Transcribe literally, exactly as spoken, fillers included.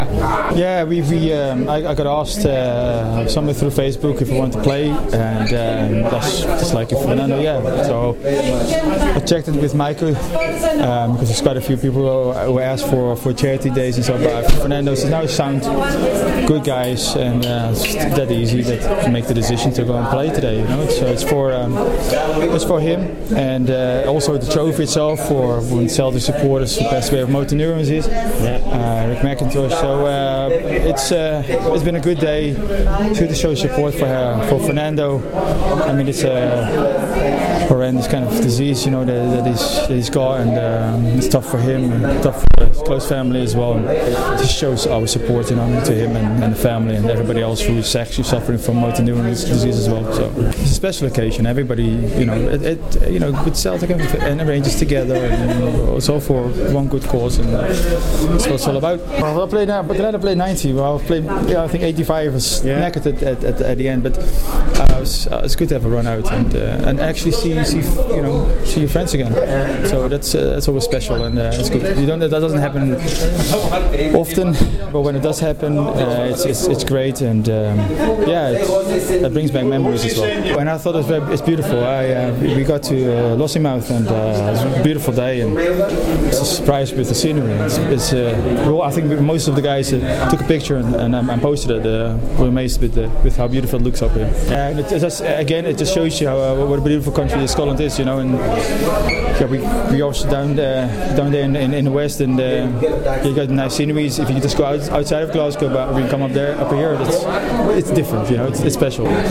Yeah, we, we um, I, I got asked uh, somewhere through Facebook if we want to play, and um, that's just like if Fernando, yeah. So I checked it with Michael um, because there's quite a few people who, who asked for, for charity days and stuff. But Fernando says now sound good guys, and uh, it's that easy that to make the decision to go and play today. You know, so it's for um, it's for him, and uh, also the trophy itself for when Celtic supporters who passed away of motor neurons is uh, Rick McIntosh. So uh, it's uh, it's been a good day to show support for uh, for Fernando. I mean, it's a horrendous kind of disease, you know, that, that, he's, that he's got, and um, it's tough for him, and tough for his close family as well. And it just shows our support, you know, to him and, and the family and everybody else who is actually suffering from motor neuron disease as well. So it's a special occasion. Everybody, you know, it, it you know, with Celtic and Rangers together, and also for one good cause, and that's what it's all about. Well, I played now, but glad I played ninety. Well, I played, yeah, I think eighty-five was yeah. knackered at, at, at, at the end, but uh, it was, uh, it's good to have a run out and uh, and actually see see you know see your friends again. So that's uh, that's always special, and uh, it's good. You don't that doesn't happen often, but when it does happen, uh, it's, it's it's great, and um, yeah, it, that brings back memories as well. And I thought it was very, it's beautiful. I uh, we got to uh, Lossiemouth, and uh, it was a beautiful day, and it's a surprise with the scenery. It's, it's uh, well, I think most of the guys uh, took a picture and, and, and posted it. Uh, we're amazed with the, with how beautiful it looks up here. And it, it just, again, it just shows you how uh, what a beautiful country Scotland is, you know. And yeah, we we also down there, down there in, in, in the west, and uh, you got nice sceneries. If you just go out, outside of Glasgow, but when you come up there, up here, it's it's different, you know. It's, it's special.